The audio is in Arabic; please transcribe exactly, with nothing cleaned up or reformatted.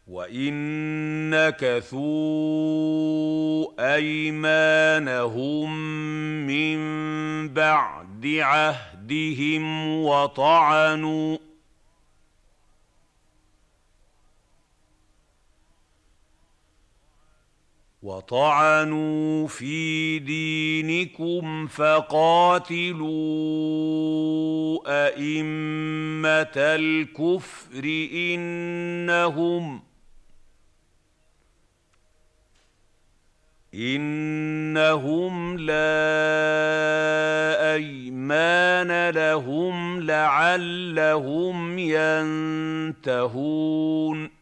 وَإِن نَكَثُوا أَيْمَانَهُم مِّن بَعْدِ عَهْدِهِمْ وَطَعَنُوا وَطَعَنُوا فِي دِينِكُمْ فَقَاتِلُوا أَئِمَّةَ الْكُفْرِ إِنَّهُمْ إِنَّهُمْ لَا أَيْمَانَ لَهُمْ لَعَلَّهُمْ يَنتَهُونَ